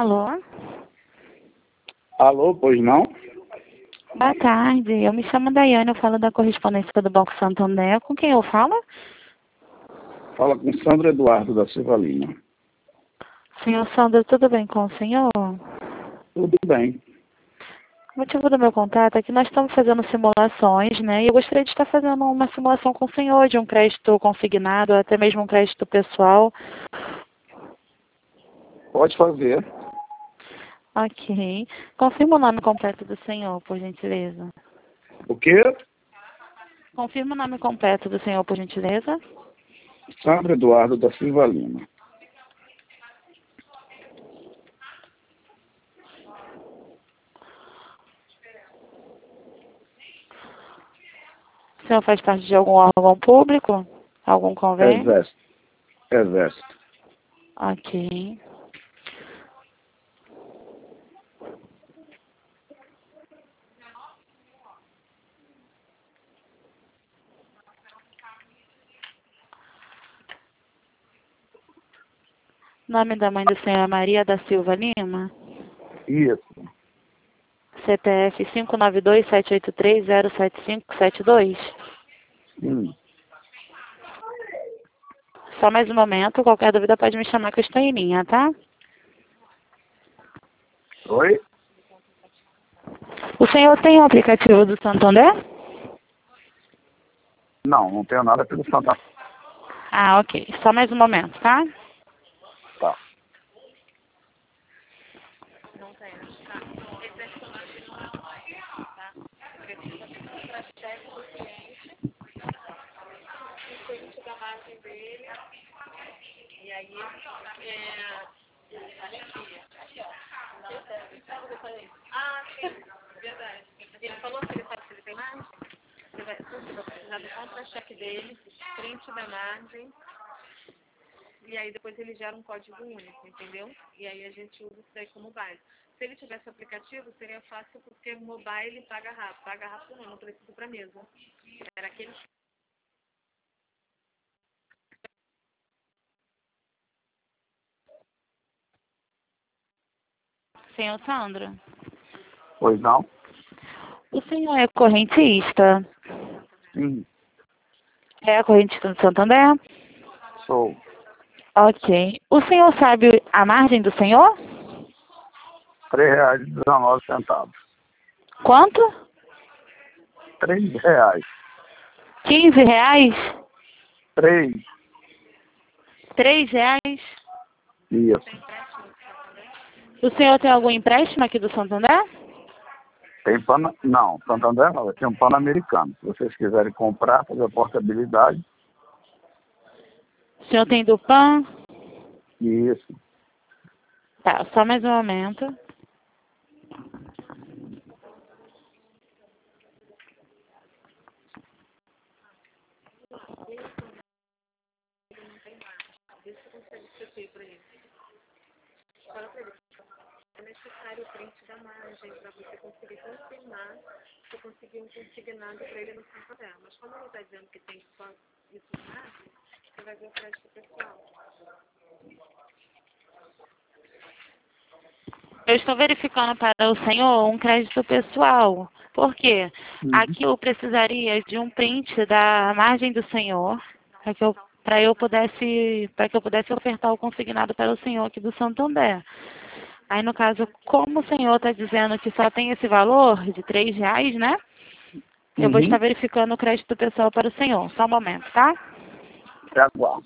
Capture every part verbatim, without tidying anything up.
Alô? Alô, pois não? Boa tarde, eu me chamo Daiane, eu falo da correspondência do Banco Santander. Com quem eu falo? Fala com Sandro Eduardo da Silva Lima. Senhor Sandro, tudo bem com o senhor? Tudo bem. O motivo do meu contato é que nós estamos fazendo simulações, né? E eu gostaria de estar fazendo uma simulação com o senhor de um crédito consignado, até mesmo um crédito pessoal. Pode fazer. Ok. Confirma o nome completo do senhor, por gentileza. O quê? Confirma o nome completo do senhor, por gentileza. Sandro Eduardo da Silva Lima. O senhor faz parte de algum órgão público? Algum convênio? Exército. Exército. Ok. O nome da mãe do senhor é Maria da Silva Lima? Isso. C P F cinco nove dois sete oito três zero sete cinco sete dois. Hum. Só mais um momento, qualquer dúvida pode me chamar que eu estou em linha, tá? Oi? O senhor tem o aplicativo do Santander? Não, não tenho nada pelo Santander. Ah, ok. Só mais um momento, tá? Tá. Não tem, tá. Esse é tá? O cliente da margem dele, e aí, é... Ah, sim, verdade. Ele falou que ele sabe se ele tem margem? Você vai, você vai precisar do contra-cheque dele, print da margem, e aí depois ele gera um código único, entendeu? E aí a gente usa isso daí como base. Se ele tivesse aplicativo, seria fácil porque mobile paga rápido. Paga rápido não, não precisa para mesa. Era aquele... Senhor Sandro, Pois não? o senhor é correntista? Sim, É correntista do Santander? sou. Ok. O senhor sabe a margem do senhor? Três reais e dezenove centavos. Quanto? Três reais. Quinze reais? Três. Três reais? Isso. O senhor tem algum empréstimo aqui do Santander? Tem pano... Não, Santander não. Tem um Pan-Americano. Se vocês quiserem comprar, fazer a portabilidade. O senhor tem do Pan? Isso. Tá, só mais um momento. É necessário o print da margem para você conseguir confirmar se conseguir um consignado para ele no Santander. Mas como ele está dizendo que tem só isso na margem, você vai ver o crédito pessoal. Eu estou verificando para o senhor um crédito pessoal. Por quê? Uhum. Aqui eu precisaria de um print da margem do senhor para que eu para eu pudesse para que eu pudesse ofertar o consignado para o senhor aqui do Santander. Aí no caso, como o senhor está dizendo que só tem esse valor de três reais, né? Eu vou estar Uhum. verificando o crédito pessoal para o senhor. Só um momento, tá? Aguardo.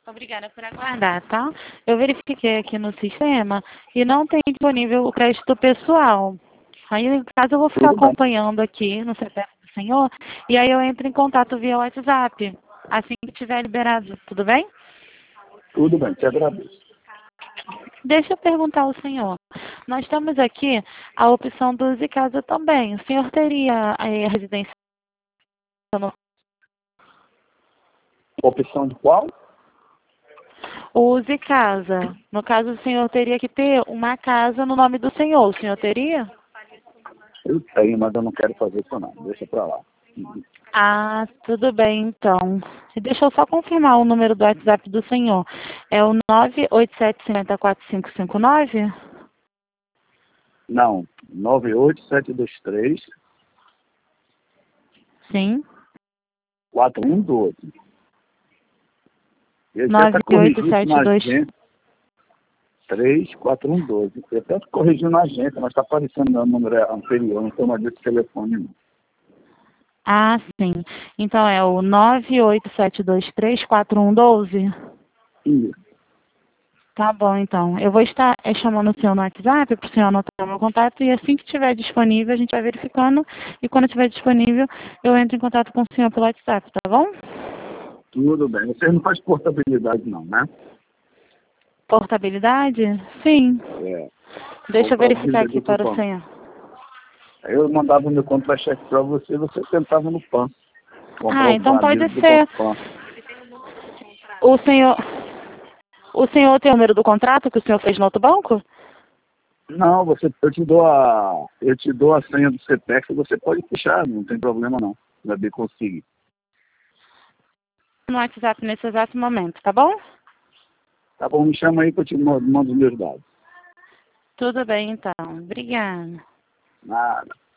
Obrigada por aguardar, tá? Eu verifiquei aqui no sistema e não tem disponível o crédito pessoal. Aí, no caso, eu vou ficar Tudo bem. acompanhando aqui no C P F do senhor e aí eu entro em contato via WhatsApp, assim que tiver liberado. Tudo bem? Tudo bem, te agradeço. Deixa eu perguntar ao senhor. Nós temos aqui a opção do Use Casa também. O senhor teria aí a residência no Opção de qual? Use Casa. No caso, o senhor teria que ter uma casa no nome do senhor. O senhor teria? Eu tenho, mas eu não quero fazer isso não. Deixa pra lá. Ah, tudo bem, então. Deixa eu só confirmar o número do WhatsApp do senhor. É o nove oito sete cinco quatro cinco cinco nove? Não, nove oito sete dois três, Sim. quatro um doze. Ele nove tenta oito corrigir isso sete na dois. agência. três quatro um doze. Eu tento corrigir na agência, mas está aparecendo no número anterior, não tem mais desse telefone não. Ah, sim. Então é o nove oito sete dois três quatro um doze? Isso. Tá bom, então. Eu vou estar é, chamando o senhor no WhatsApp para o senhor anotar o meu contato e assim que estiver disponível a gente vai verificando e quando estiver disponível eu entro em contato com o senhor pelo WhatsApp, tá bom? Tudo bem. Você não faz portabilidade não, né? Portabilidade? Sim. É. Deixa eu verificar aqui do para o cupom. senhor. Eu mandava o meu contra-cheque para você, você tentava no P A N. Ah, então pode do ser. P A N. O senhor, o senhor tem o número do contrato que o senhor fez no outro banco? Não, você, eu te dou a, eu te dou a senha do C P F, você pode puxar, não tem problema não. Já bem conseguir. No WhatsApp nesse exato momento, tá bom? Tá bom, me chama aí que eu te mando mando os meus dados. Tudo bem, então. Obrigada. Nada.